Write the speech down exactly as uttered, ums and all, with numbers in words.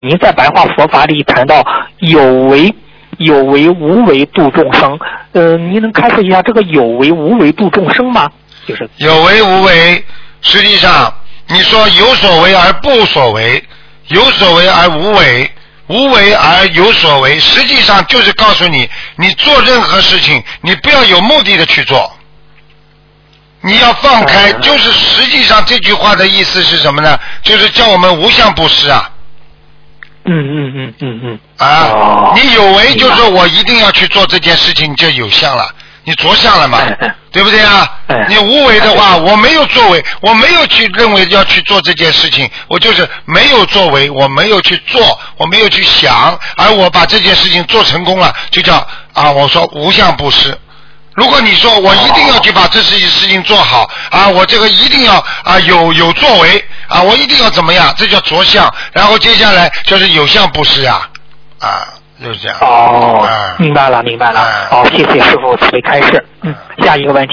您在白话佛法里谈到有为、有为无为度众生，呃，您能开示一下这个有为无为度众生吗？就是有为无为，实际上你说有所为而不所为，有所为而无为，无为而有所为，实际上就是告诉你，你做任何事情，你不要有目的的去做。你要放开，就是实际上这句话的意思是什么呢？就是叫我们无相布施啊。 嗯嗯嗯嗯嗯。 啊， 哦、 你有为就是说我一定要去做这件事情，你就有相了，你着相了嘛，对不对啊？你无为的话，我没有作为，我没有去认为要去做这件事情，我就是没有作为，我没有去做，我没有去想，而我把这件事情做成功了，就叫啊，我说无相布施。如果你说我一定要去把这事事情做好啊，我这个一定要啊有有作为啊，我一定要怎么样，这叫着相，然后接下来就是有相布施呀，啊，就是这样。 哦， 啊、 明白了，明白了。好、哦，谢谢师父慈悲开示。嗯，下一个问题。